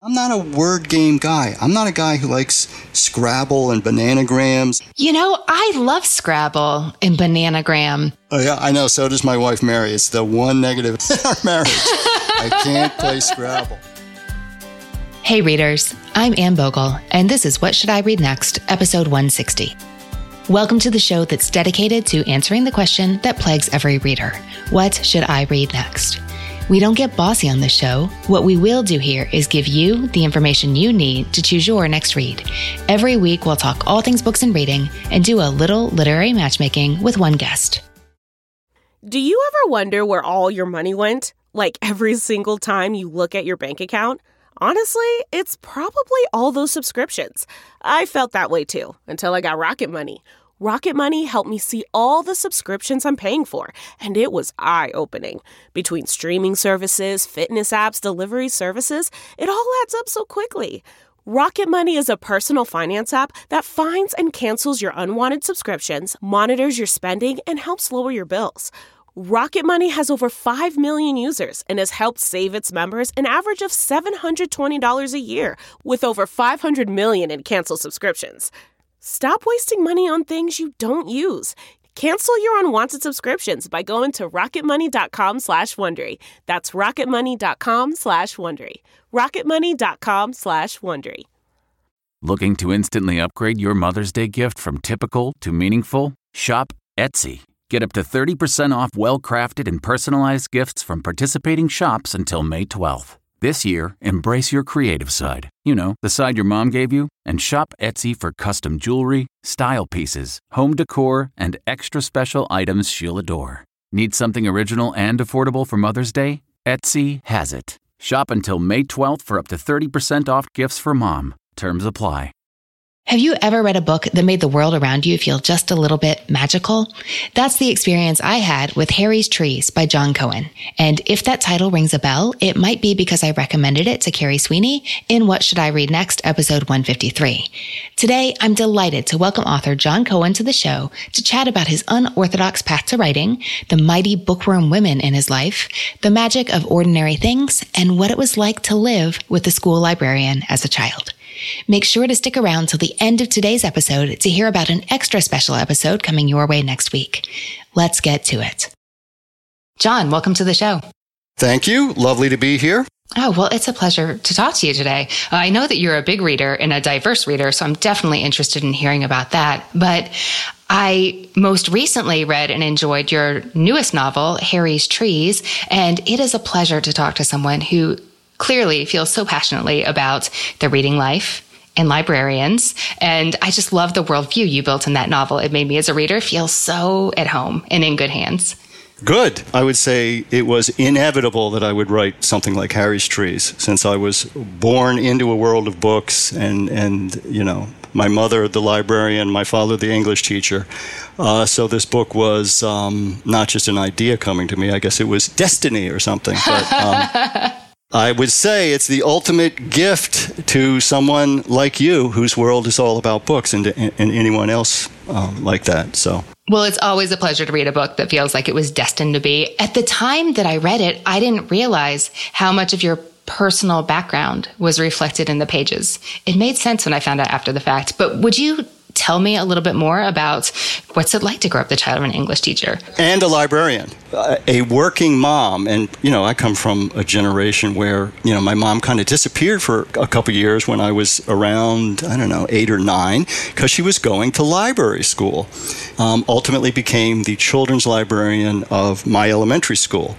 I'm not a word game guy. I'm not a guy who likes Scrabble and bananagrams. You know, I love Scrabble and bananagram. Oh, yeah, I know. So does my wife, Mary. It's the one negative in our marriage. I can't play Scrabble. Hey, readers. I'm Anne Bogle, and this is What Should I Read Next, episode 160. Welcome to the show that's dedicated to answering the question that plagues every reader. What should I read next? We don't get bossy on this show. What we will do here is give you the information you need to choose your next read. Every week, we'll talk all things books and reading and do a little literary matchmaking with one guest. Do you ever wonder where all your money went? Like every single time you look at your bank account? Honestly, it's probably all those subscriptions. I felt that way too, until I got Rocket Money. Rocket Money helped me see all the subscriptions I'm paying for, and it was eye-opening. Between streaming services, fitness apps, delivery services, it all adds up so quickly. Rocket Money is a personal finance app that finds and cancels your unwanted subscriptions, monitors your spending, and helps lower your bills. Rocket Money has over 5 million users and has helped save its members an average of $720 a year, with over 500 million in canceled subscriptions. Stop wasting money on things you don't use. Cancel your unwanted subscriptions by going to rocketmoney.com/Wondery. That's rocketmoney.com/Wondery. rocketmoney.com/Wondery. Looking to instantly upgrade your Mother's Day gift from typical to meaningful? Shop Etsy. Get up to 30% off well-crafted and personalized gifts from participating shops until May 12th. This year, embrace your creative side. You know, the side your mom gave you. And shop Etsy for custom jewelry, style pieces, home decor, and extra special items she'll adore. Need something original and affordable for Mother's Day? Etsy has it. Shop until May 12th for up to 30% off gifts for mom. Terms apply. Have you ever read a book that made the world around you feel just a little bit magical? That's the experience I had with Harry's Trees by John Cohen. And if that title rings a bell, it might be because I recommended it to Carrie Sweeney in What Should I Read Next, episode 153. Today, I'm delighted to welcome author John Cohen to the show to chat about his unorthodox path to writing, the mighty bookworm women in his life, the magic of ordinary things, and what it was like to live with the school librarian as a child. Make sure to stick around till the end of today's episode to hear about an extra special episode coming your way next week. Let's get to it. John, welcome to the show. Thank you. Lovely to be here. Oh, well, it's a pleasure to talk to you today. I know that you're a big reader and a diverse reader, so I'm definitely interested in hearing about that. But I most recently read and enjoyed your newest novel, Harry's Trees, and it is a pleasure to talk to someone who clearly feels so passionately about the reading life and librarians. And I just love the worldview you built in that novel. It made me as a reader feel so at home and in good hands. Good. I would say it was inevitable that I would write something like Harry's Trees, since I was born into a world of books and you know, my mother, the librarian, my father, the English teacher. So this book was not just an idea coming to me. I guess it was destiny or something. But I would say it's the ultimate gift to someone like you whose world is all about books and anyone else like that. So. Well, it's always a pleasure to read a book that feels like it was destined to be. At the time that I read it, I didn't realize how much of your personal background was reflected in the pages. It made sense when I found out after the fact. But would you tell me a little bit more about what's it like to grow up the child of an English teacher? And a librarian, a working mom. And, you know, I come from a generation where, you know, my mom kind of disappeared for a couple of years when I was around, 8 or 9, because she was going to library school. Ultimately became the children's librarian of my elementary school.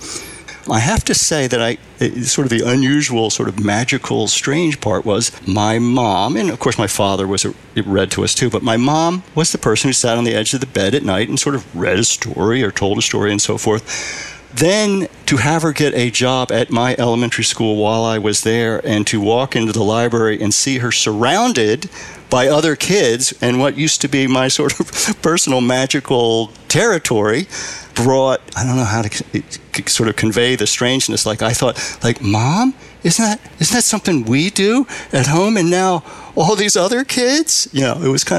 I have to say that sort of the unusual, sort of magical, strange part was my mom, and of course my father read to us too, but my mom was the person who sat on the edge of the bed at night and sort of read a story or told a story and so forth. Then to have her get a job at my elementary school while I was there and to walk into the library and see her surrounded by other kids and what used to be my sort of personal magical territory brought, I don't know how to sort of convey the strangeness. Like I thought, like, Mom, isn't that something we do at home? And now all these other kids, you know, it was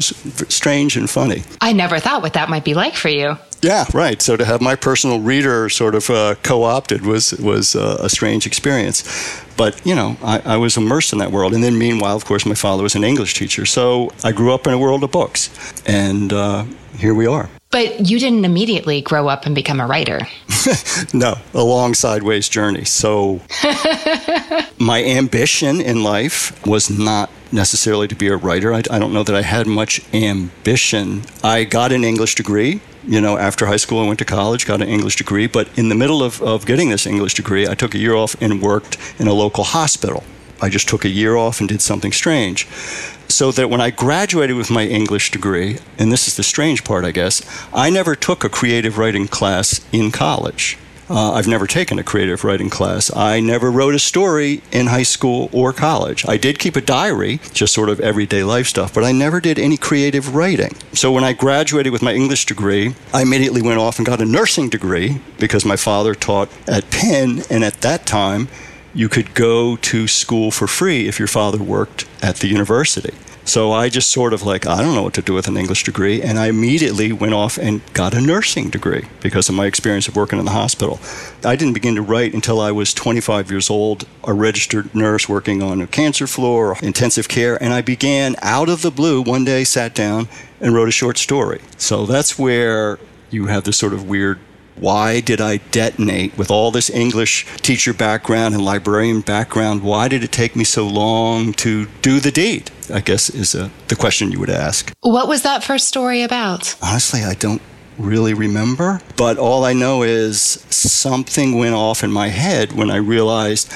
strange and funny. I never thought what that might be like for you. Yeah, right. So to have my personal reader sort of co-opted was a strange experience. But, I was immersed in that world. And then meanwhile, of course, my father was an English teacher. So I grew up in a world of books. And here we are. But you didn't immediately grow up and become a writer. No, a long sideways journey. So my ambition in life was not necessarily to be a writer. I don't know that I had much ambition. I got an English degree. After high school, I went to college, got an English degree. But in the middle of getting this English degree, I took a year off and worked in a local hospital. I just took a year off and did something strange. So that when I graduated with my English degree, and this is the strange part, I guess, I never took a creative writing class in college. I've never taken a creative writing class. I never wrote a story in high school or college. I did keep a diary, just sort of everyday life stuff, but I never did any creative writing. So when I graduated with my English degree, I immediately went off and got a nursing degree because my father taught at Penn, and at that time, you could go to school for free if your father worked at the university. So I just sort of I don't know what to do with an English degree, and I immediately went off and got a nursing degree because of my experience of working in the hospital. I didn't begin to write until I was 25 years old, a registered nurse working on a cancer floor, intensive care, and I began out of the blue, one day sat down and wrote a short story. So that's where you have this sort of weird, why did I detonate with all this English teacher background and librarian background? Why did it take me so long to do the deed? I guess is the question you would ask. What was that first story about? Honestly, I don't really remember, but all I know is something went off in my head when I realized,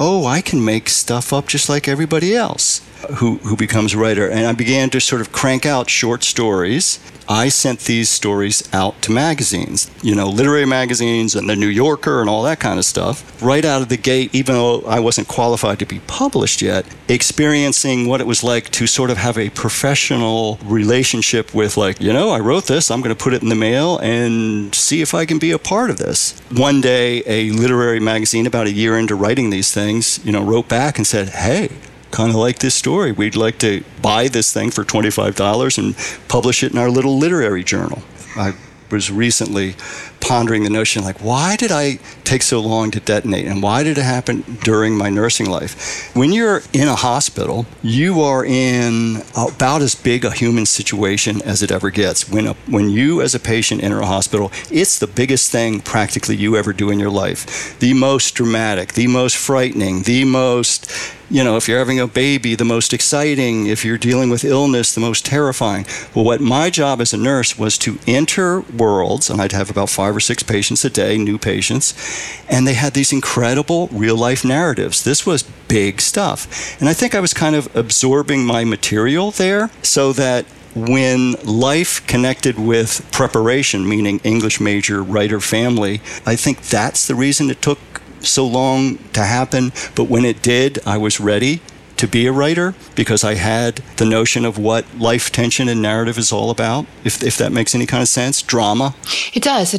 I can make stuff up just like everybody else who becomes a writer. And I began to sort of crank out short stories. I sent these stories out to magazines, literary magazines and the New Yorker and all that kind of stuff. Right out of the gate, even though I wasn't qualified to be published yet, experiencing what it was like to sort of have a professional relationship with I wrote this, I'm going to put it in the mail and see if I can be a part of this. One day, a literary magazine, about a year into writing these things, wrote back and said, hey, kind of like this story. We'd like to buy this thing for $25 and publish it in our little literary journal. I was recently pondering the notion, why did I take so long to detonate? And why did it happen during my nursing life? When you're in a hospital, you are in about as big a human situation as it ever gets. When you as a patient enter a hospital, it's the biggest thing practically you ever do in your life. The most dramatic, the most frightening, the most, if you're having a baby, the most exciting. If you're dealing with illness, the most terrifying. Well, what my job as a nurse was to enter worlds, and I'd have about 5 or 6 patients a day, new patients, and they had these incredible real-life narratives. This was big stuff. And I think I was kind of absorbing my material there so that when life connected with preparation, meaning English major, writer, family, I think that's the reason it took so long to happen. But when it did, I was ready to be a writer because I had the notion of what life tension and narrative is all about, if that makes any kind of sense. Drama. It does.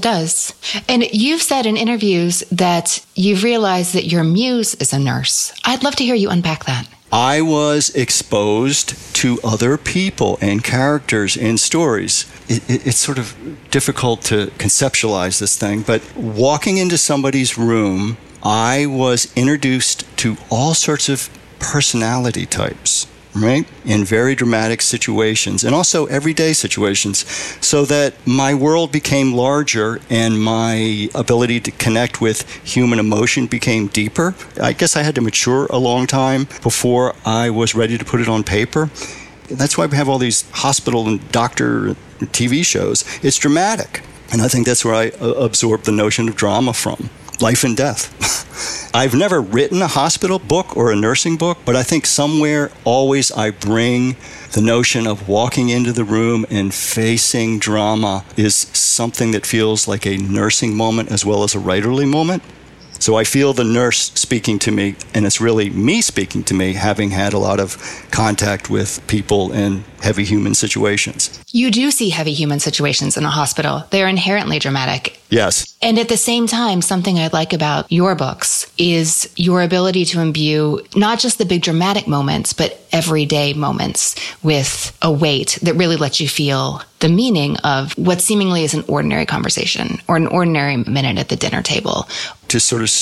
And you've said in interviews that you've realized that your muse is a nurse. I'd love to hear you unpack that. I was exposed to other people and characters in stories. It's sort of difficult to conceptualize this thing, but walking into somebody's room, I was introduced to all sorts of personality types, right? In very dramatic situations and also everyday situations, so that my world became larger and my ability to connect with human emotion became deeper. I guess I had to mature a long time before I was ready to put it on paper. That's why we have all these hospital and doctor TV shows. It's dramatic. And I think that's where I absorbed the notion of drama from. Life and death. I've never written a hospital book or a nursing book, but I think somewhere always I bring the notion of walking into the room and facing drama is something that feels like a nursing moment as well as a writerly moment. So I feel the nurse speaking to me, and it's really me speaking to me, having had a lot of contact with people in heavy human situations. You do see heavy human situations in a hospital. They're inherently dramatic. Yes. And at the same time, something I like about your books is your ability to imbue not just the big dramatic moments, but everyday moments with a weight that really lets you feel the meaning of what seemingly is an ordinary conversation or an ordinary minute at the dinner table. To sort of speak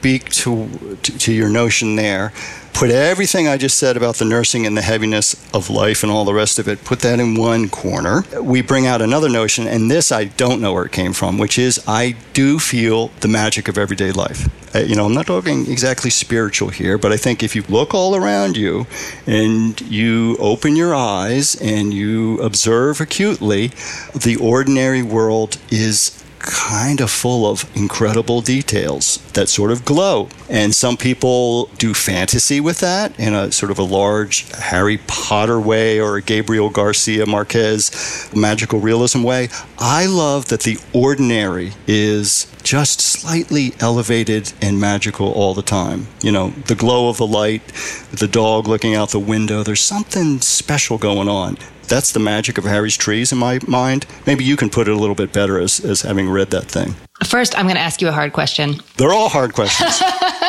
speak to your notion there. Put everything I just said about the nursing and the heaviness of life and all the rest of it, put that in one corner. We bring out another notion, and this I don't know where it came from, which is I do feel the magic of everyday life. I'm not talking exactly spiritual here, but I think if you look all around you and you open your eyes and you observe acutely, the ordinary world is kind of full of incredible details that sort of glow. And some people do fantasy with that in a sort of a large Harry Potter way or a Gabriel Garcia Marquez magical realism way. I love that the ordinary is just slightly elevated and magical all the time. The glow of the light, the dog looking out the window, there's something special going on. That's the magic of Harry's Trees in my mind. Maybe you can put it a little bit better as having read that thing. First, I'm going to ask you a hard question. They're all hard questions.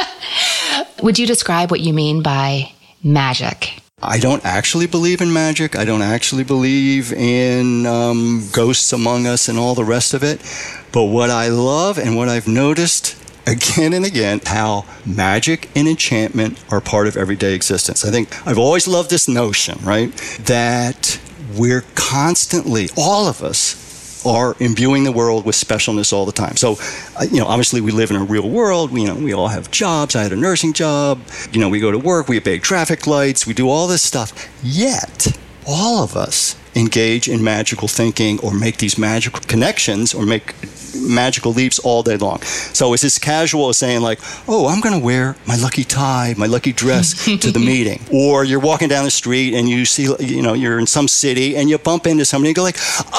Would you describe what you mean by magic? I don't actually believe in magic. I don't actually believe in ghosts among us and all the rest of it. But what I love and what I've noticed again and again, how magic and enchantment are part of everyday existence. I think I've always loved this notion, right, that we're constantly, all of us, are imbuing the world with specialness all the time. So, obviously we live in a real world. We all have jobs. I had a nursing job. We go to work. We obey traffic lights. We do all this stuff. Yet, all of us engage in magical thinking or make these magical connections or make magical leaps all day long. So it's as casual as saying like, oh, I'm going to wear my lucky tie, my lucky dress to the meeting. Or you're walking down the street and you see, you're in some city and you bump into somebody and go like,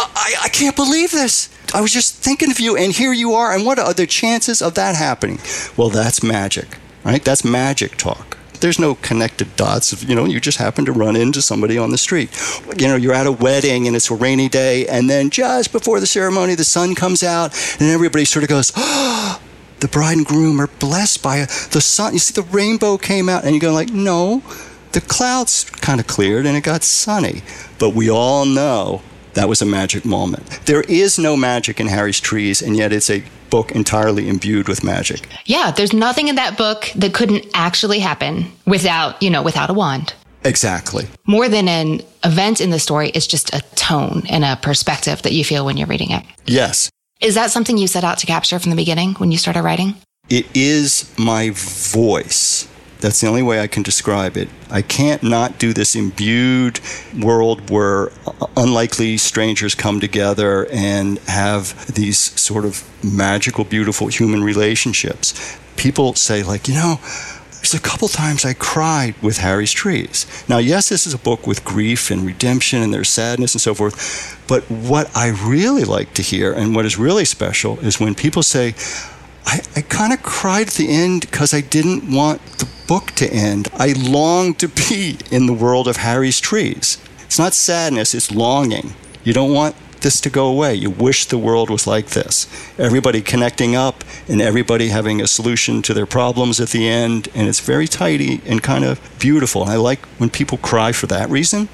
I can't believe this. I was just thinking of you and here you are. And what are the chances of that happening? Well, that's magic, right? That's magic talk. There's no connected dots. You just happen to run into somebody on the street. You're at a wedding and it's a rainy day, and then just before the ceremony, the sun comes out, and everybody sort of goes, oh, the bride and groom are blessed by the sun. You see, the rainbow came out, and you go like, no, the clouds kind of cleared and it got sunny. But we all know that was a magic moment. There is no magic in Harry's Trees, and yet it's a book entirely imbued with magic. Yeah, there's nothing in that book that couldn't actually happen without a wand. Exactly. More than an event in the story, it's just a tone and a perspective that you feel when you're reading it. Yes. Is that something you set out to capture from the beginning when you started writing? It is my voice. That's the only way I can describe it. I can't not do this imbued world where unlikely strangers come together and have these sort of magical, beautiful human relationships. People say like, there's a couple times I cried with Harry's Trees. Now, yes, this is a book with grief and redemption and there's sadness and so forth. But what I really like to hear and what is really special is when people say, I kind of cried at the end because I didn't want the book to end. I longed to be in the world of Harry's Trees. It's not sadness, it's longing. You don't want this to go away. You wish the world was like this. Everybody connecting up and everybody having a solution to their problems at the end. And it's very tidy and kind of beautiful. And I like when people cry for that reason.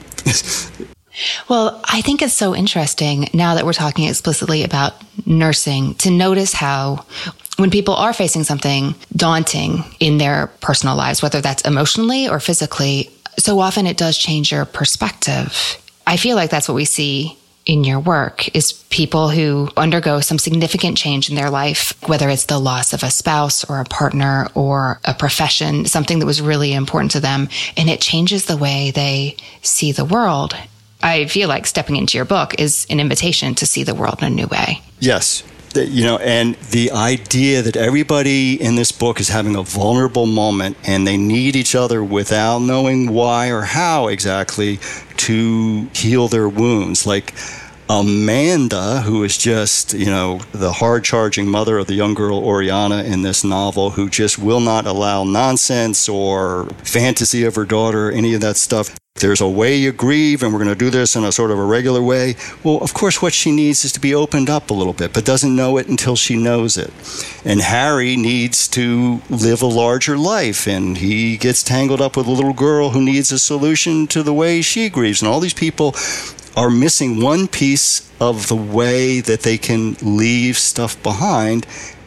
Well, I think it's so interesting now that we're talking explicitly about nursing to notice how when people are facing something daunting in their personal lives, whether that's emotionally or physically, so often it does change your perspective. I feel like that's what we see in your work is people who undergo some significant change in their life, whether it's the loss of a spouse or a partner or a profession, something that was really important to them, and it changes the way they see the world. I feel like stepping into your book is an invitation to see the world in a new way. Yes. And the idea that everybody in this book is having a vulnerable moment and they need each other without knowing why or how exactly to heal their wounds. Like Amanda, who is just, the hard-charging mother of the young girl Oriana in this novel, who just will not allow nonsense or fantasy of her daughter, any of that stuff. There's a way you grieve, and we're going to do this in a sort of a regular way. Well, of course, what she needs is to be opened up a little bit, but doesn't know it until she knows it. And Harry needs to live a larger life, and he gets tangled up with a little girl who needs a solution to the way she grieves. And all these people are missing one piece of the way that they can leave stuff behind.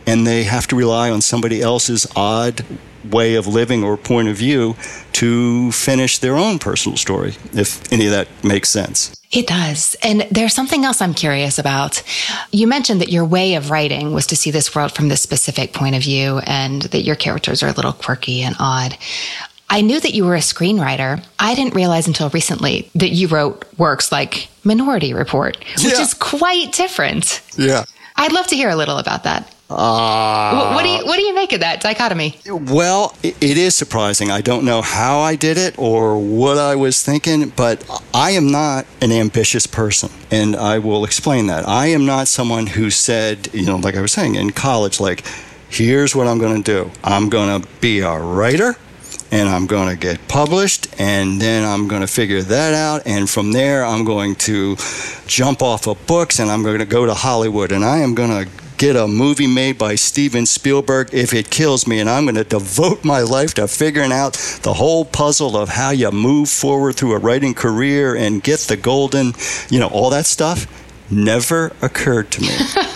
and they have to rely on somebody else's odd way of living or point of view to finish their own personal story, if any of that makes sense. It does. And there's something else I'm curious about. You mentioned that your way of writing was to see this world from this specific point of view and that your characters are a little quirky and odd. I knew that you were a screenwriter. I didn't realize until recently that you wrote works like Minority Report, which is quite different. Yeah. I'd love to hear a little about that. What do you make of that dichotomy? Well, it is surprising. I don't know how I did it or what I was thinking, but I am not an ambitious person, and I will explain that. I am not someone who said, like I was saying in college, like, here's what I'm going to do. I'm going to be a writer, and I'm going to get published, and then I'm going to figure that out, and from there I'm going to jump off of books, and I'm going to go to Hollywood, and I am going to get a movie made by Steven Spielberg if it kills me, and I'm going to devote my life to figuring out the whole puzzle of how you move forward through a writing career and get the golden, all that stuff never occurred to me.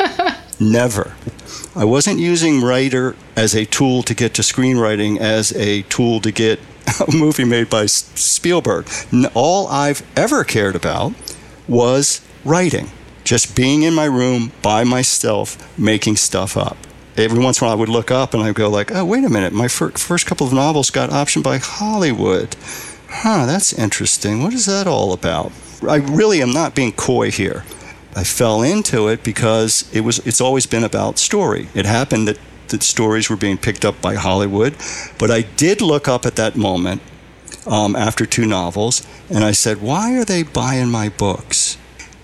Never. I wasn't using writer as a tool to get to screenwriting as a tool to get a movie made by Spielberg. All I've ever cared about was writing. Just being in my room by myself, making stuff up. Every once in a while I would look up and I'd go like, oh, wait a minute, my first couple of novels got optioned by Hollywood. That's interesting. What is that all about? I really am not being coy here. I fell into it because it's always been about story. It happened that stories were being picked up by Hollywood, but I did look up at that moment after 2 novels, and I said, why are they buying my books?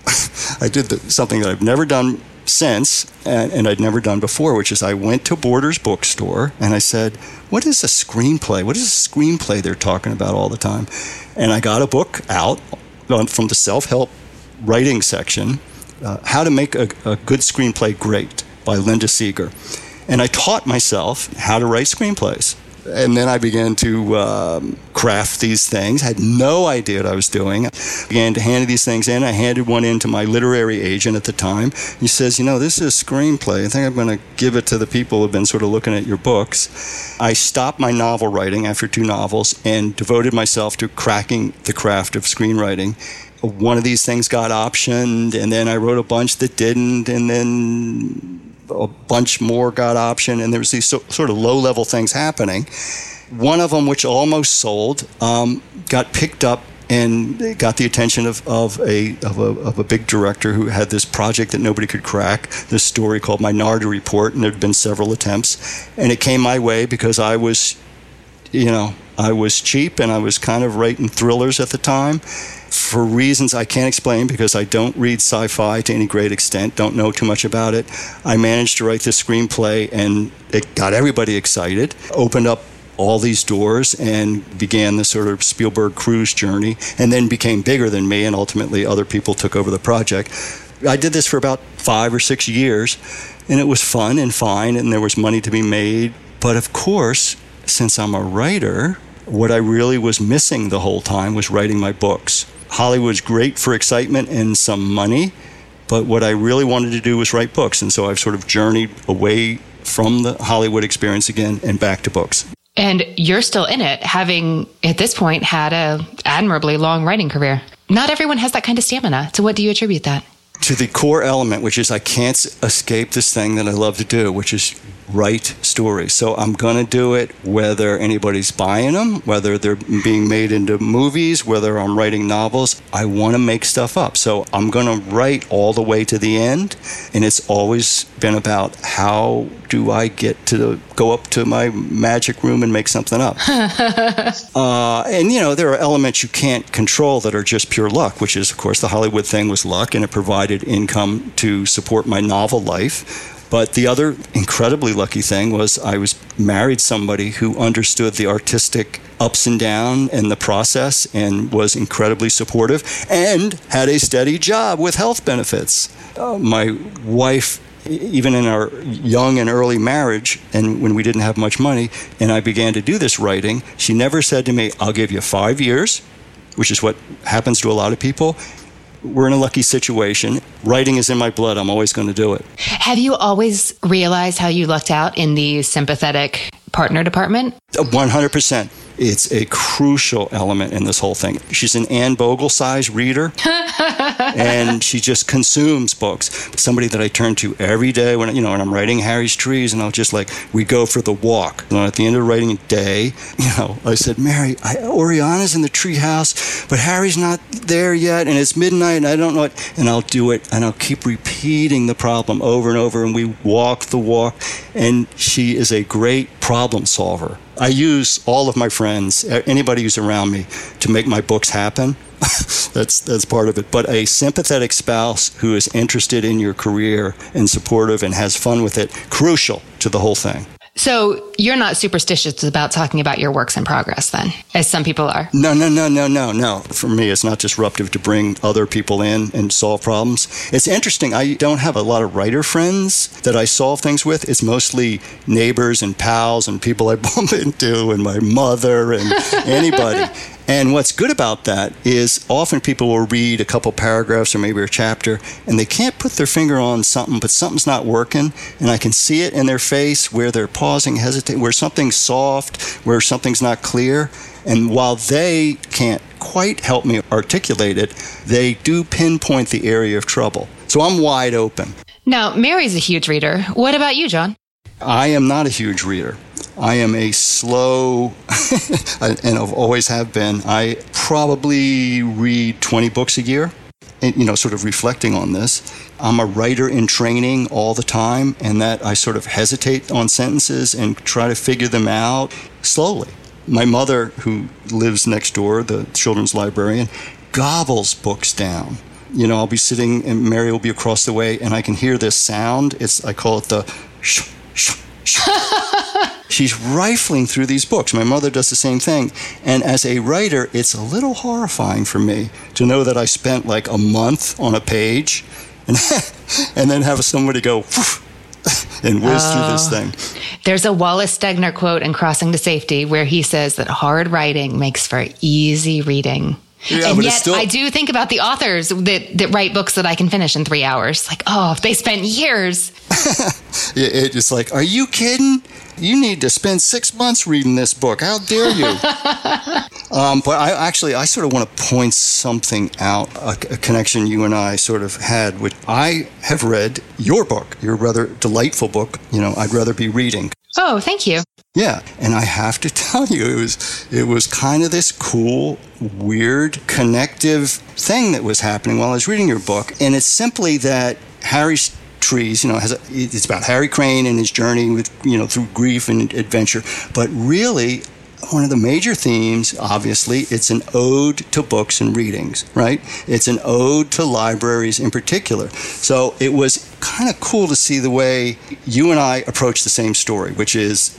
I did something that I've never done since, and I'd never done before, which is I went to Borders bookstore and I said, what is a screenplay? What is a screenplay they're talking about all the time? And I got a book out from the self-help writing section, How to Make a Good Screenplay Great by Linda Seeger. And I taught myself how to write screenplays. And then I began to craft these things. I had no idea what I was doing. I began to hand these things in. I handed one in to my literary agent at the time. He says, this is a screenplay. I think I'm going to give it to the people who have been sort of looking at your books. I stopped my novel writing after 2 novels and devoted myself to cracking the craft of screenwriting. One of these things got optioned, and then I wrote a bunch that didn't, and then a bunch more got optioned, and there was these sort of low-level things happening. One of them, which almost sold, got picked up and got the attention of a big director who had this project that nobody could crack, this story called Minority Report, and there had been several attempts. And it came my way because I was cheap, and I was kind of writing thrillers at the time. For reasons I can't explain, because I don't read sci-fi to any great extent, don't know too much about it, I managed to write this screenplay, and it got everybody excited, opened up all these doors, and began this sort of Spielberg cruise journey, and then became bigger than me, and ultimately other people took over the project. I did this for about 5 or 6 years, and it was fun and fine, and there was money to be made. But of course, since I'm a writer, what I really was missing the whole time was writing my books. Hollywood's great for excitement and some money, but what I really wanted to do was write books, and so I've sort of journeyed away from the Hollywood experience again and back to books. And you're still in it, having, at this point, had a admirably long writing career. Not everyone has that kind of stamina. So what do you attribute that? To the core element, which is I can't escape this thing that I love to do, which is write stories. So I'm going to do it whether anybody's buying them, whether they're being made into movies, whether I'm writing novels. I want to make stuff up. So I'm going to write all the way to the end. And it's always been about how do I get to go up to my magic room and make something up. And, there are elements you can't control that are just pure luck, which is, of course, the Hollywood thing was luck, and it provided income to support my novel life. But the other incredibly lucky thing was I was married somebody who understood the artistic ups and downs and the process and was incredibly supportive and had a steady job with health benefits. My wife, even in our young and early marriage, and when we didn't have much money, and I began to do this writing, she never said to me, I'll give you 5 years, which is what happens to a lot of people, we're in a lucky situation. Writing is in my blood. I'm always going to do it. Have you always realized how you lucked out in the sympathetic partner department? 100%. It's a crucial element in this whole thing. She's an Anne Bogle-sized reader, and she just consumes books. Somebody that I turn to every day when I'm writing Harry's Trees, and I'll just we go for the walk. And at the end of the writing day, I said, Mary, Oriana's in the tree house, but Harry's not there yet, and it's midnight, and I don't know what. And I'll do it, and I'll keep repeating the problem over and over, and we walk the walk, and she is a great problem solver. I use all of my friends, anybody who's around me, to make my books happen. That's part of it. But a sympathetic spouse who is interested in your career and supportive and has fun with it, crucial to the whole thing. So you're not superstitious about talking about your works in progress then, as some people are? No. For me, it's not disruptive to bring other people in and solve problems. It's interesting. I don't have a lot of writer friends that I solve things with. It's mostly neighbors and pals and people I bump into and my mother and anybody. And what's good about that is often people will read a couple paragraphs or maybe a chapter, and they can't put their finger on something, but something's not working, and I can see it in their face where they're pausing, hesitating, where something's soft, where something's not clear. And while they can't quite help me articulate it, they do pinpoint the area of trouble. So I'm wide open. Now, Mary's a huge reader. What about you, John? I am not a huge reader. I am a slow, and I've always have been. I probably read 20 books a year, and, sort of reflecting on this. I'm a writer in training all the time, and that I sort of hesitate on sentences and try to figure them out slowly. My mother, who lives next door, the children's librarian, gobbles books down. I'll be sitting, and Mary will be across the way, and I can hear this sound. I call it the shh, shh, shh. She's rifling through these books. My mother does the same thing. And as a writer, it's a little horrifying for me to know that I spent a month on a page and then have somebody go and whiz through this thing. There's a Wallace Stegner quote in Crossing to Safety where he says that hard writing makes for easy reading. Yeah, and yet I do think about the authors that write books that I can finish in 3 hours. If they spent years. It's just are you kidding? You need to spend 6 months reading this book. How dare you? But I sort of want to point something out, a connection you and I sort of had, which I have read your book, your rather delightful book, I'd Rather Be Reading. Oh, thank you. Yeah, and I have to tell you, it was kind of this cool, weird, connective thing that was happening while I was reading your book, and it's simply that Harry's Trees, it's about Harry Crane and his journey with, through grief and adventure, but really one of the major themes, obviously, it's an ode to books and readings, right? It's an ode to libraries in particular. So it was kind of cool to see the way you and I approach the same story, which is,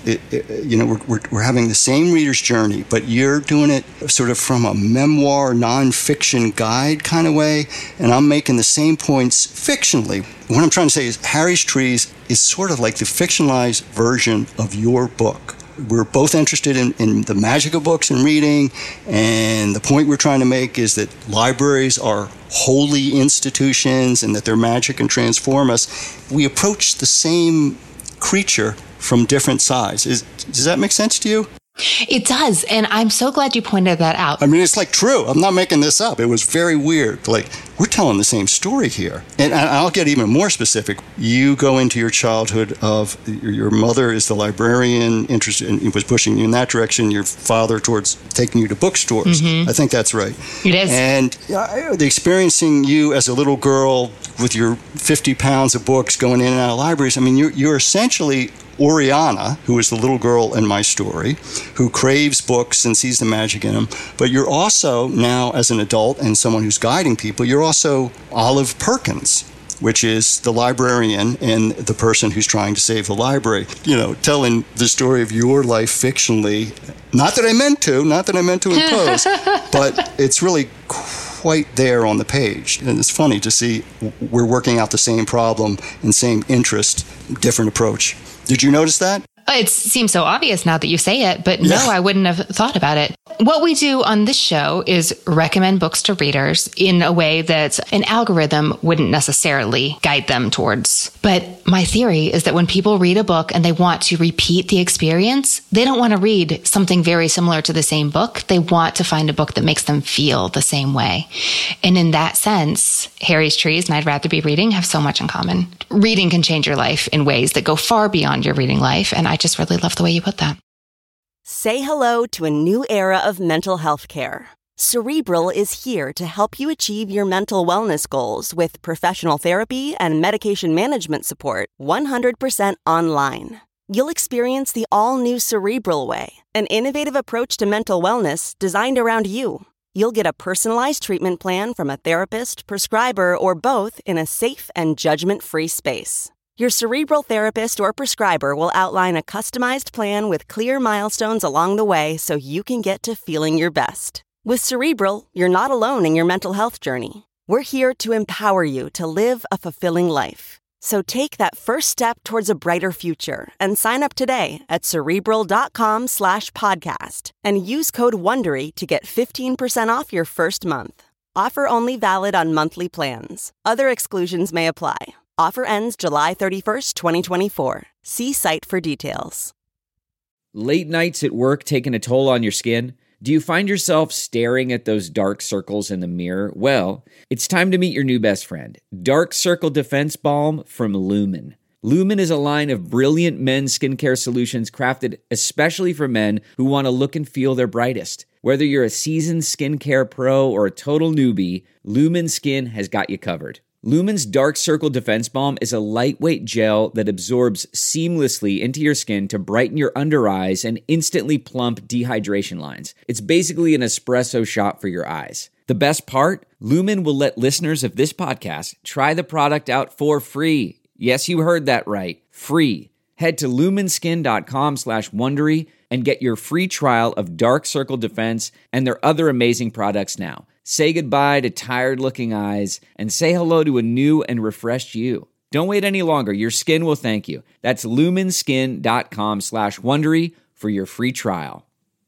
we're having the same reader's journey, but you're doing it sort of from a memoir, nonfiction guide kind of way, and I'm making the same points fictionally. What I'm trying to say is Harry's Trees is sort of like the fictionalized version of your book. We're both interested in the magic of books and reading, and the point we're trying to make is that libraries are holy institutions and that their magic can transform us. We approach the same creature from different sides. Does that make sense to you? It does, and I'm so glad you pointed that out. I mean, it's true. I'm not making this up. It was very weird. We're telling the same story here. And I'll get even more specific. You go into your childhood of your mother is the librarian, interested and was pushing you in that direction, your father towards taking you to bookstores. Mm-hmm. I think that's right. It is. And the experiencing you as a little girl with your 50 pounds of books going in and out of libraries, I mean, you're essentially Oriana, who is the little girl in my story, who craves books and sees the magic in them. But you're also now, as an adult and someone who's guiding people, you're also Olive Perkins, which is the librarian and the person who's trying to save the library. Telling the story of your life fictionally. Not that I meant to impose, but it's really quite there on the page. And it's funny to see we're working out the same problem and same interest, different approach. Did you notice that? It seems so obvious now that you say it, but no, I wouldn't have thought about it. What we do on this show is recommend books to readers in a way that an algorithm wouldn't necessarily guide them towards. But my theory is that when people read a book and they want to repeat the experience, they don't want to read something very similar to the same book. They want to find a book that makes them feel the same way. And in that sense, Harry's Trees and I'd Rather Be Reading have so much in common. Reading can change your life in ways that go far beyond your reading life. And I just really love the way you put that. Say hello to a new era of mental health care. Cerebral is here to help you achieve your mental wellness goals with professional therapy and medication management support 100% online. You'll experience the all-new Cerebral Way, an innovative approach to mental wellness designed around you. You'll get a personalized treatment plan from a therapist, prescriber, or both in a safe and judgment-free space. Your Cerebral therapist or prescriber will outline a customized plan with clear milestones along the way so you can get to feeling your best. With Cerebral, you're not alone in your mental health journey. We're here to empower you to live a fulfilling life. So take that first step towards a brighter future and sign up today at Cerebral.com/podcast and use code WONDERY to get 15% off your first month. Offer only valid on monthly plans. Other exclusions may apply. Offer ends July 31st, 2024. See site for details. Late nights at work taking a toll on your skin? Do you find yourself staring at those dark circles in the mirror? Well, it's time to meet your new best friend, Dark Circle Defense Balm from Lumen. Lumen is a line of brilliant men's skincare solutions crafted especially for men who want to look and feel their brightest. Whether you're a seasoned skincare pro or a total newbie, Lumen Skin has got you covered. Lumen's Dark Circle Defense Balm is a lightweight gel that absorbs seamlessly into your skin to brighten your under eyes and instantly plump dehydration lines. It's basically an espresso shot for your eyes. The best part? Lumen will let listeners of this podcast try the product out for free. Yes, you heard that right. Free. Head to lumenskin.com/Wondery and get your free trial of Dark Circle Defense and their other amazing products now. Say goodbye to tired-looking eyes and say hello to a new and refreshed you. Don't wait any longer. Your skin will thank you. That's lumenskin.com/Wondery for your free trial.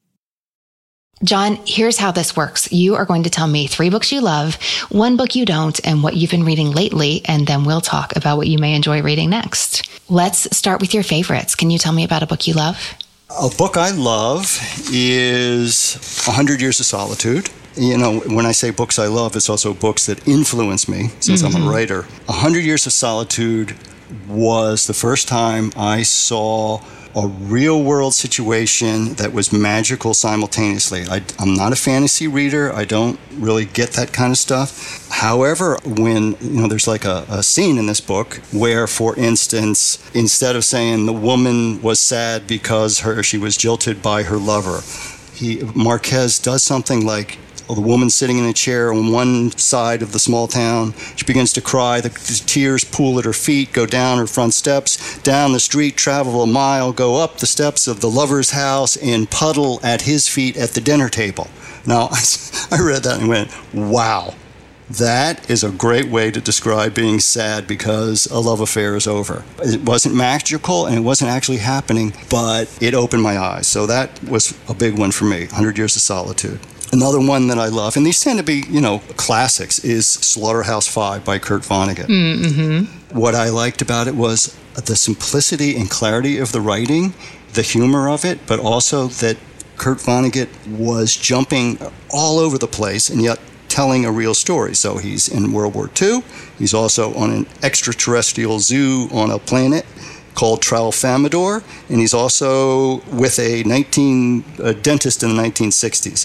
John, here's how this works. You are going to tell me 3 books you love, 1 book you don't, and what you've been reading lately, and then we'll talk about what you may enjoy reading next. Let's start with your favorites. Can you tell me about a book you love? A book I love is 100 Years of Solitude. You know, when I say books I love, it's also books that influence me, since I'm a writer. 100 Years of Solitude was the first time I saw a real-world situation that was magical simultaneously. I'm not a fantasy reader. I don't really get that kind of stuff. However, when, there's like a scene in this book where, for instance, instead of saying the woman was sad because she was jilted by her lover, Marquez does something like, the woman's sitting in a chair on one side of the small town. She begins to cry. The tears pool at her feet, go down her front steps, down the street, travel a mile, go up the steps of the lover's house, and puddle at his feet at the dinner table. Now, I read that and went, wow, that is a great way to describe being sad because a love affair is over. It wasn't magical and it wasn't actually happening, but it opened my eyes. So that was a big one for me, 100 Years of Solitude. Another one that I love, and these tend to be, classics, is Slaughterhouse-Five by Kurt Vonnegut. Mm-hmm. What I liked about it was the simplicity and clarity of the writing, the humor of it, but also that Kurt Vonnegut was jumping all over the place and yet telling a real story. So he's in World War II. He's also on an extraterrestrial zoo on a planet called Tralfamadore, and he's also with a dentist in the 1960s.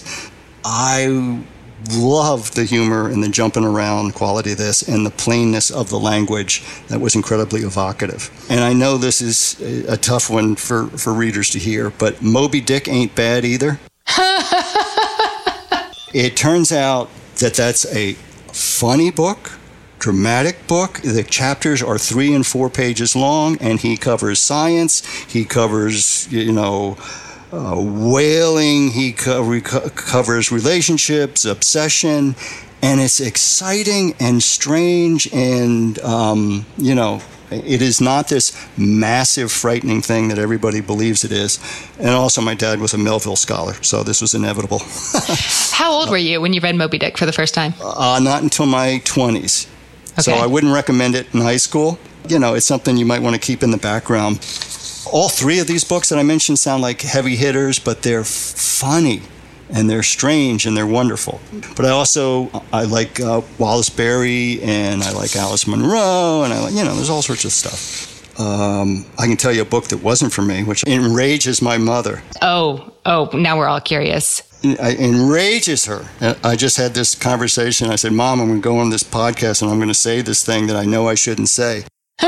I love the humor and the jumping around quality of this and the plainness of the language that was incredibly evocative. And I know this is a tough one for readers to hear, but Moby Dick ain't bad either. It turns out that that's a funny book, dramatic book. The chapters are 3 and 4 pages long, and he covers science, he covers, whaling, he covers relationships, obsession, and it's exciting and strange and, It is not this massive, frightening thing that everybody believes it is. And also, my dad was a Melville scholar, so this was inevitable. How old were you when you read Moby Dick for the first time? Not until my 20s. Okay. So I wouldn't recommend it in high school. It's something you might want to keep in the background. All three of these books that I mentioned sound like heavy hitters, but they're funny. And they're strange and they're wonderful. But I like Wallace Berry, and I like Alice Munro, and I like, there's all sorts of stuff. I can tell you a book that wasn't for me, which enrages my mother. Oh, now we're all curious. It enrages her. I just had this conversation. I said, Mom, I'm going to go on this podcast and I'm going to say this thing that I know I shouldn't say.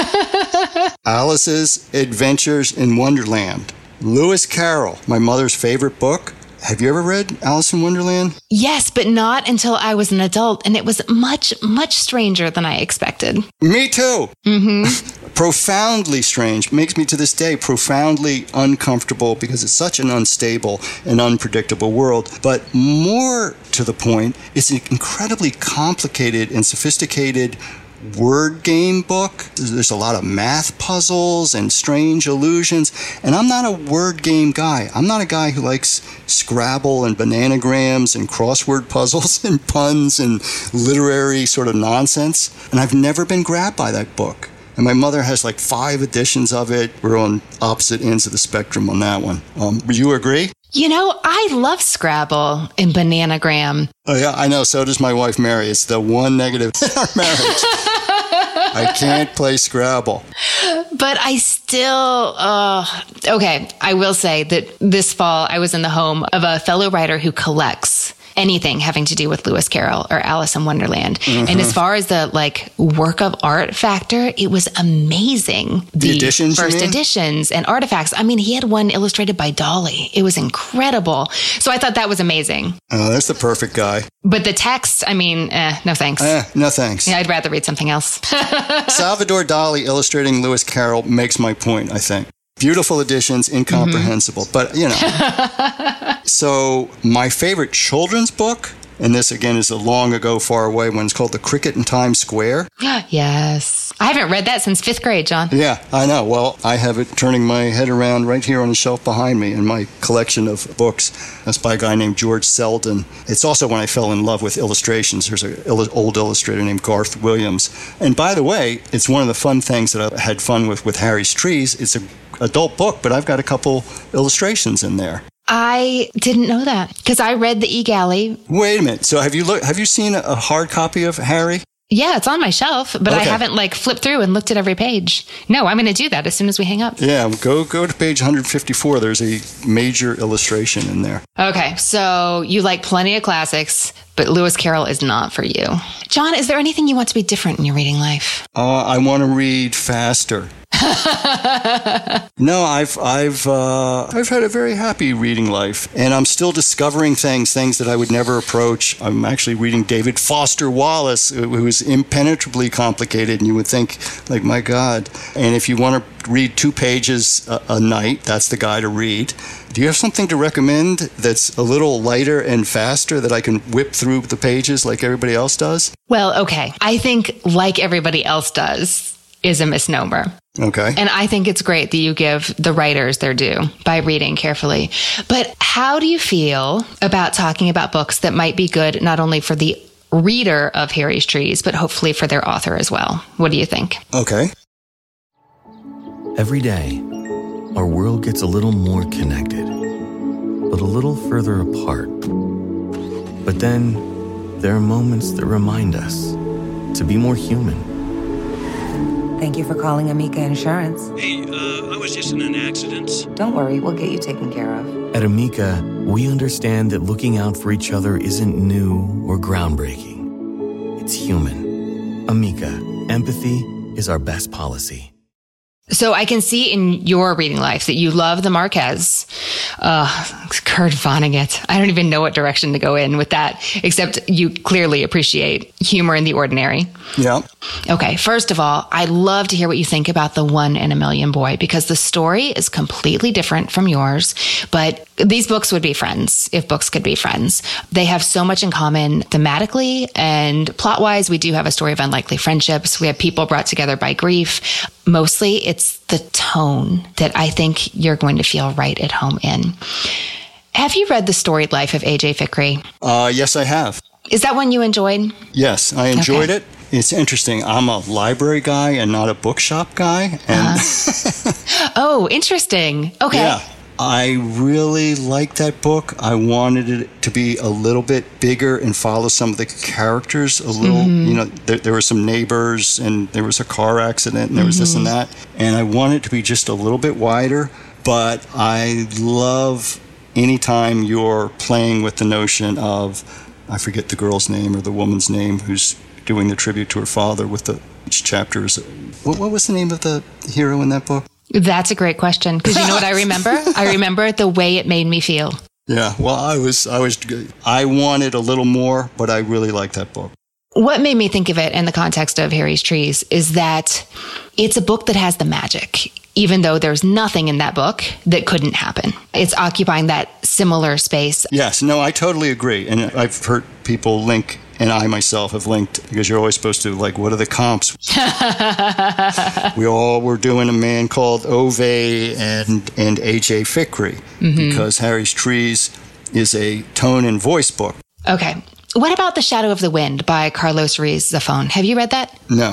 Alice's Adventures in Wonderland. Lewis Carroll, my mother's favorite book. Have you ever read Alice in Wonderland? Yes, but not until I was an adult, and it was much, much stranger than I expected. Me too. Mm-hmm. Profoundly strange. Makes me to this day profoundly uncomfortable because it's such an unstable and unpredictable world. But more to the point, it's an incredibly complicated and sophisticated word game book. There's a lot of math puzzles and strange illusions, and I'm not a word game guy. I'm not a guy who likes Scrabble and bananagrams and crossword puzzles and puns and literary sort of nonsense, and I've never been grabbed by that book. And my mother has like 5 editions of it. We're on opposite ends of the spectrum on that one. Would you agree? I love Scrabble and bananagram. Oh, yeah, I know. So does my wife, Mary. It's the one negative in our marriage. I can't play Scrabble. But I still, okay, I will say that this fall I was in the home of a fellow writer who collects anything having to do with Lewis Carroll or Alice in Wonderland. Mm-hmm. And as far as the work of art factor, it was amazing. The editions, first editions and artifacts. I mean, he had one illustrated by Dolly. It was incredible. So I thought that was amazing. Oh, that's the perfect guy. But the text, I mean, no thanks. No thanks. Yeah, I'd rather read something else. Salvador Dali illustrating Lewis Carroll makes my point, I think. Beautiful editions, incomprehensible. Mm-hmm. But, So my favorite children's book, and this again is a long ago, far away one, it's called The Cricket in Times Square. Yes. I haven't read that since 5th grade, John. Yeah, I know. Well, I have it turning my head around right here on the shelf behind me in my collection of books. That's by a guy named George Selden. It's also when I fell in love with illustrations. There's an old illustrator named Garth Williams. And by the way, it's one of the fun things that I had fun with Harry's Trees. It's an adult book, but I've got a couple illustrations in there. I didn't know that because I read the eGalley. Wait a minute. So have you seen a hard copy of Harry? Yeah, it's on my shelf, but okay. I haven't flipped through and looked at every page. No, I'm going to do that as soon as we hang up. Yeah, go to page 154. There's a major illustration in there. Okay, so you like plenty of classics, but Lewis Carroll is not for you. John, is there anything you want to be different in your reading life? I want to read faster. No, I've had a very happy reading life, and I'm still discovering things that I would never approach. I'm actually reading David Foster Wallace, who is impenetrably complicated, and you would think, my God. And if you want to read 2 pages a night, that's the guy to read. Do you have something to recommend that's a little lighter and faster that I can whip through the pages like everybody else does? Well, okay. I think like everybody else does is a misnomer. Okay. And I think it's great that you give the writers their due by reading carefully. But how do you feel about talking about books that might be good not only for the reader of Harry's Trees, but hopefully for their author as well? What do you think? Okay. Every day, our world gets a little more connected, but a little further apart. But then there are moments that remind us to be more human. Thank you for calling Amica Insurance. Hey, I was just in an accident. Don't worry, we'll get you taken care of. At Amica, we understand that looking out for each other isn't new or groundbreaking. It's human. Amica, empathy is our best policy. So I can see in your reading life that you love the Marquez. Kurt Vonnegut. I don't even know what direction to go in with that, except you clearly appreciate humor in the ordinary. Yeah. Okay, first of all, I'd love to hear what you think about The 1 in a Million Boy, because the story is completely different from yours, but these books would be friends if books could be friends. They have so much in common thematically and plot-wise. We do have a story of unlikely friendships. We have people brought together by grief. Mostly it's the tone that I think you're going to feel right at home in. Have you read The Storied Life of A.J. Fikry? Yes, I have. Is that one you enjoyed? Yes, I enjoyed it. It's interesting. I'm a library guy and not a bookshop guy. And Oh, interesting. Okay. Yeah. I really liked that book. I wanted it to be a little bit bigger and follow some of the characters a little. You know, there were some neighbors and there was a car accident and there was this and that. And I wanted it to be just a little bit wider. But I love anytime you're playing with the notion of, I forget the girl's name or the woman's name who's doing the tribute to her father with each chapter. What was the name of the hero in that book? That's a great question, because you know what I remember? I remember the way it made me feel. Yeah, well, I wanted a little more, but I really liked that book. What made me think of it in the context of Harry's Trees is that it's a book that has the magic, even though there's nothing in that book that couldn't happen. It's occupying that similar space. Yes, no, I totally agree. And I've heard people link, and I myself have linked, because you're always supposed to, like, what are the comps? We all were doing A Man Called Ove and A.J. Fikry, because Harry's Trees is a tone and voice book. Okay. What about The Shadow of the Wind by Carlos Ruiz Zafón? Have you read that? No.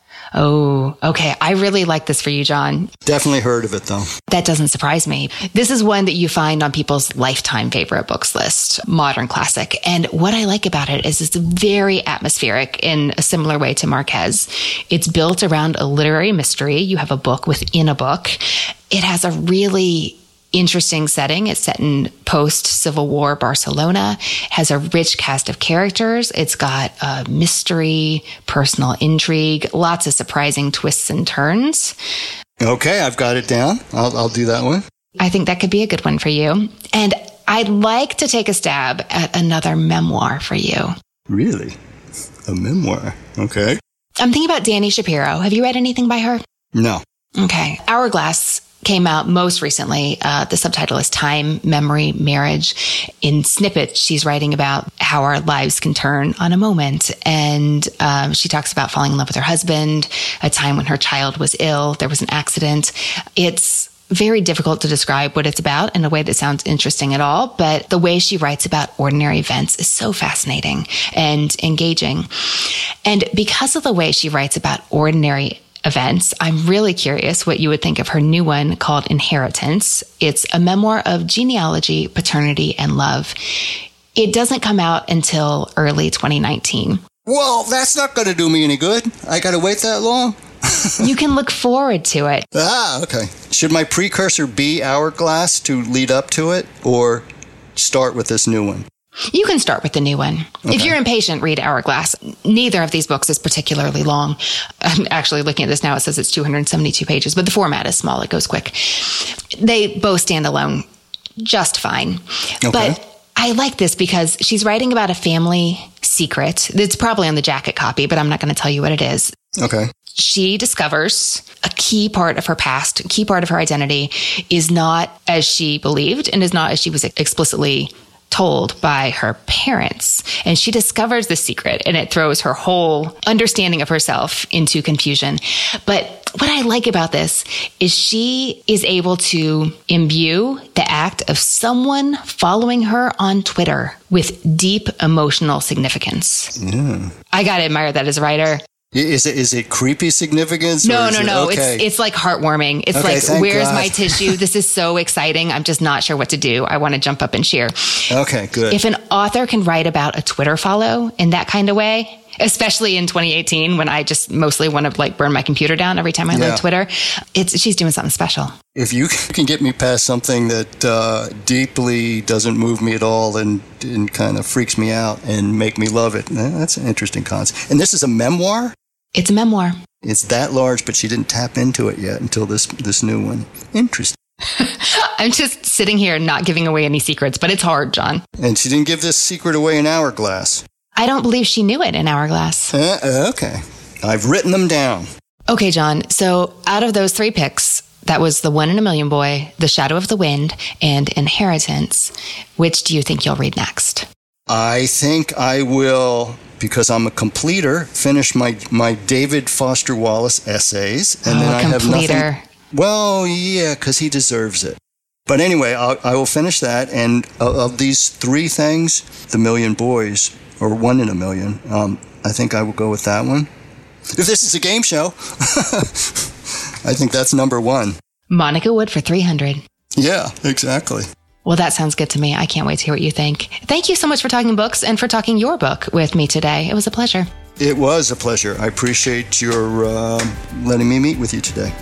Oh, okay. I really like this for you, John. Definitely heard of it, though. That doesn't surprise me. This is one that you find on people's lifetime favorite books list, modern classic. And what I like about it is it's very atmospheric in a similar way to Marquez. It's built around a literary mystery. You have a book within a book. It has a really interesting setting. It's set in post-Civil War Barcelona, has a rich cast of characters. It's got a mystery, personal intrigue, lots of surprising twists and turns. Okay, I've got it down. I'll do that one. I think that could be a good one for you. And I'd like to take a stab at another memoir for you. Really? A memoir? Okay. I'm thinking about Dani Shapiro. Have you read anything by her? No. Okay. Hourglass came out most recently. The subtitle is Time, Memory, Marriage. In snippets, she's writing about how our lives can turn on a moment. And she talks about falling in love with her husband, a time when her child was ill, there was an accident. It's very difficult to describe what it's about in a way that sounds interesting at all, but the way she writes about ordinary events is so fascinating and engaging. And because of the way she writes about ordinary events, I'm really curious what you would think of her new one called Inheritance. It's a memoir of genealogy, paternity, and love. It doesn't come out until early 2019. Well, that's not going to do me any good. I got to wait that long? You can look forward to it. Okay. Should my precursor be Hourglass to lead up to it, or start with this new one? You can start with the new one. Okay. If you're impatient, read Hourglass. Neither of these books is particularly long. I'm actually looking at this now. It says it's 272 pages, but the format is small. It goes quick. They both stand alone just fine. Okay. But I like this because she's writing about a family secret. It's probably on the jacket copy, but I'm not going to tell you what it is. Okay. She discovers a key part of her past, a key part of her identity is not as she believed and is not as she was explicitly told by her parents. And she discovers the secret and it throws her whole understanding of herself into confusion. But what I like about this is she is able to imbue the act of someone following her on Twitter with deep emotional significance. Yeah. I got to admire that as a writer. Is it creepy significance? No. Okay. It's like heartwarming. It's okay, like, where's my tissue? This is so exciting. I'm just not sure what to do. I want to jump up and cheer. Okay, good. If an author can write about a Twitter follow in that kind of way, especially in 2018 when I just mostly want to like burn my computer down every time I load Twitter, she's doing something special. If you can get me past something that deeply doesn't move me at all and kind of freaks me out and make me love it, that's an interesting concept. And this is a memoir? It's a memoir. It's that large, but she didn't tap into it yet until this new one. Interesting. I'm just sitting here not giving away any secrets, but it's hard, John. And she didn't give this secret away in Hourglass. I don't believe she knew it in Hourglass. Okay. I've written them down. Okay, John. So out of those three picks, that was The One in a Million Boy, The Shadow of the Wind, and Inheritance. Which do you think you'll read next? I think I will because I'm a completer, finished my David Foster Wallace essays, and then I have nothing. Well, yeah, because he deserves it. But anyway, I will finish that, and of these three things, The Million Boys, or One in a Million, I think I will go with that one. If this is a game show, I think that's number one. Monica Wood for 300. Yeah, exactly. Well, that sounds good to me. I can't wait to hear what you think. Thank you so much for talking books and for talking your book with me today. It was a pleasure. It was a pleasure. I appreciate your letting me meet with you today.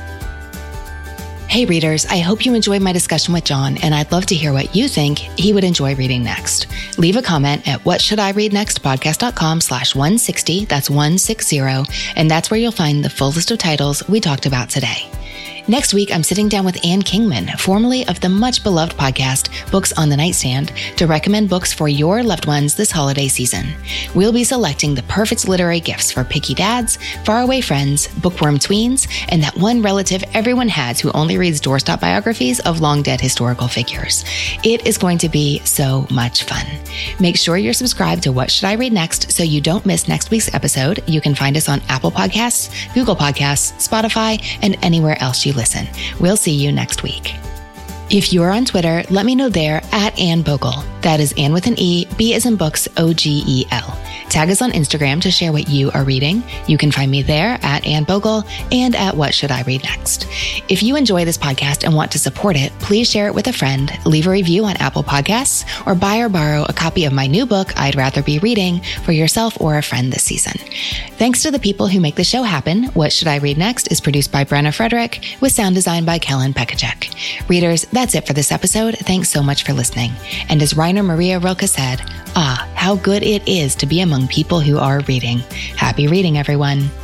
Hey readers, I hope you enjoyed my discussion with John, and I'd love to hear what you think he would enjoy reading next. Leave a comment at whatshouldireadnextpodcast.com/160, that's 160, and that's where you'll find the full list of titles we talked about today. Next week, I'm sitting down with Ann Kingman, formerly of the much-beloved podcast, Books on the Nightstand, to recommend books for your loved ones this holiday season. We'll be selecting the perfect literary gifts for picky dads, faraway friends, bookworm tweens, and that one relative everyone has who only reads doorstop biographies of long-dead historical figures. It is going to be so much fun. Make sure you're subscribed to What Should I Read Next so you don't miss next week's episode. You can find us on Apple Podcasts, Google Podcasts, Spotify, and anywhere else you listen. We'll see you next week. If you're on Twitter, let me know there at Ann Bogle. That is Ann with an E, B as in books, OGEL. Tag us on Instagram to share what you are reading. You can find me there at Ann Bogle and at What Should I Read Next. If you enjoy this podcast and want to support it, please share it with a friend, leave a review on Apple Podcasts, or buy or borrow a copy of my new book, I'd Rather Be Reading, for yourself or a friend this season. Thanks to the people who make the show happen, What Should I Read Next is produced by Brenna Frederick with sound design by Kellen Pekacek. Readers, that's it for this episode. Thanks so much for listening. And as Rainer Maria Rilke said, how good it is to be among people who are reading. Happy reading, everyone.